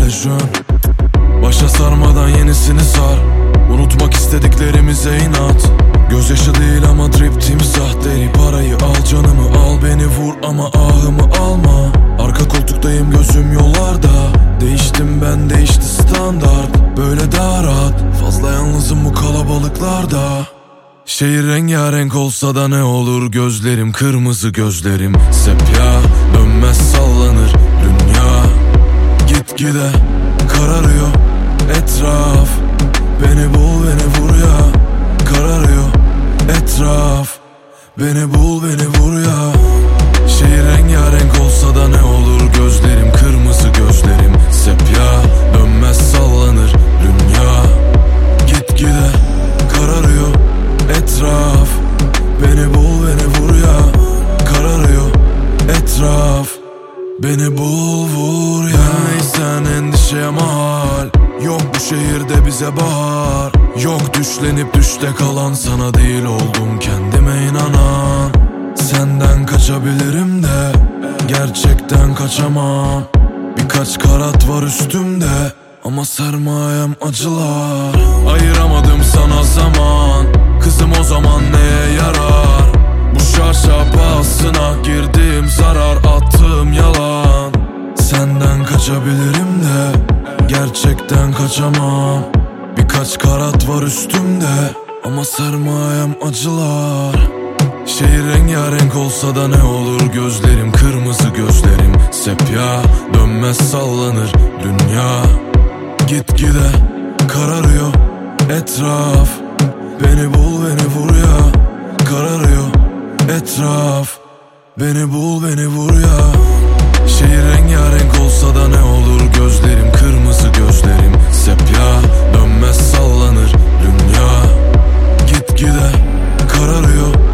jön. Başa sarmadan yenisini sar. Unutmak istediklerimize inat. Gözyaşı değil ama drip timsah deri. Parayı al, canımı al, beni vur ama ahımı alma. Arka koltuktayım, gözüm yollarda. Değiştim ben, değişti standart. Böyle daha rahat, fazla yalnızım bu kalabalıklarda. Şehir rengarenk olsa da ne olur, gözlerim kırmızı, gözlerim sepya. Dönmez sallanır dünya, gitgide kararıyor etraf. Beni bul, beni vur ya, kararıyor etraf. Beni bul, beni vur ya. Şehir rengarenk olsa da ne olur, gözlerim kırmızı, gözlerim sepya. Dönmez sallanır dünya, gitgide kararıyor etraf. Beni bul, beni vur ya, kararıyor etraf. Beni bul, vur ya. Neysen endişeye mahal. Yok bu şehirde bize bahar. Yok düşlenip düşte kalan, sana değil oldum kendime inanan. Senden kaçabilirim de gerçekten kaçamam. Birkaç karat var üstümde ama sermayem acılar. Ayıramadım sana zaman, kızım o zaman neye yarar? Bu şarşa pahasına girdim zarar, attığım yalan. Senden kaçabilirim de gerçekten kaçamam. Birkaç karat var üstümde ama sermayem acılar. Şehir rengarenk olsa da ne olur, gözlerim kırmızı, gözlerim sepya. Dönmez sallanır dünya, gitgide kararıyor etraf. Beni bul, beni vur ya, kararıyor etraf. Beni bul, beni vur ya. Şehir rengarenk olsa da ne olur, gözlerim kırmızı, gözlerim sepya. Dönmez sallanır dünya, gitgide kararıyor